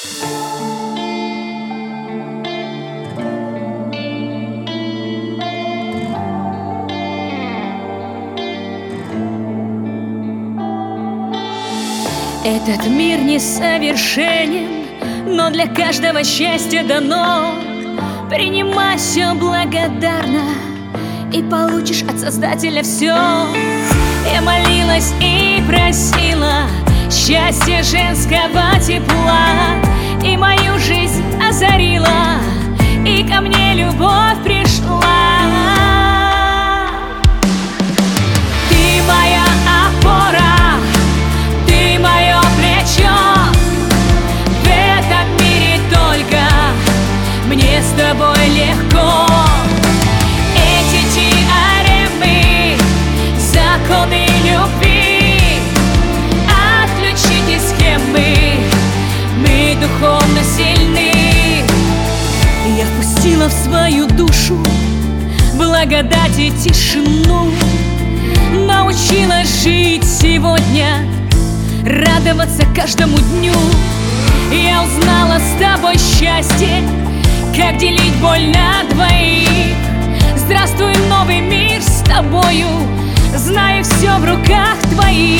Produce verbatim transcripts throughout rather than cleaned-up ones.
Этот мир несовершенен, но для каждого счастье дано. Принимай все благодарно, и получишь от Создателя все. Я молилась и просила счастья женского тепла, и мою жизнь озарила, и ко мне любовь пришла. Ты моя опора, ты мое плечо. В этом мире только мне с тобой легко. Эти теоремы, законы любви, отключите схемы, мы духовно сильны. Я впустила в свою душу благодать и тишину, научилась жить сегодня, радоваться каждому дню. Я узнала с тобой счастье, как делить боль на двоих. Здравствуй, новый мир с тобою, знаю, все в руках твоих.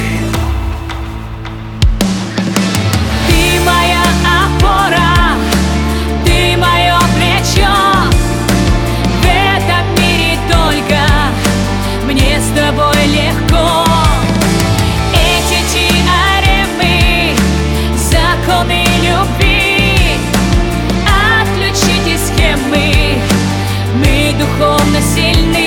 Ты моя опора, ты мое плечо. В этом мире только мне с тобой легко. Эти теоремы, законы любви, отключите схемы, мы духовно сильны.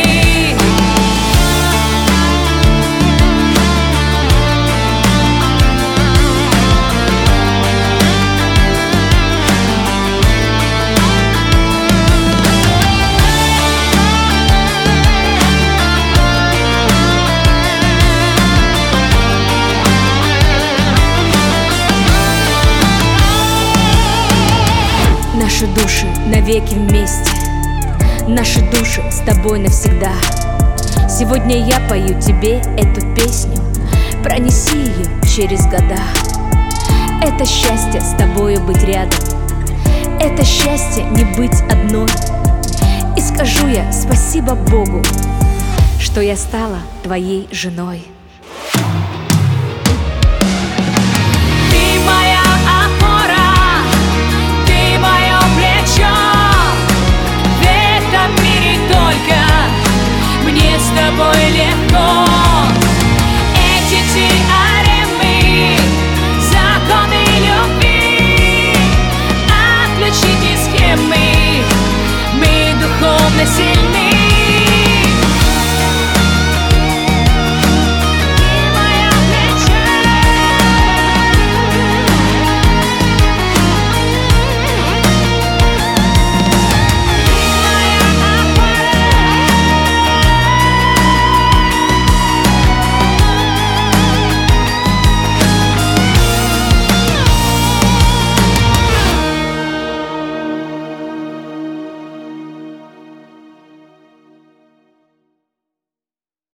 Наши души навеки вместе, наши души с тобой навсегда. Сегодня я пою тебе эту песню, пронеси ее через года. Это счастье с тобою быть рядом, это счастье не быть одной. И скажу я спасибо Богу, что я стала твоей женой.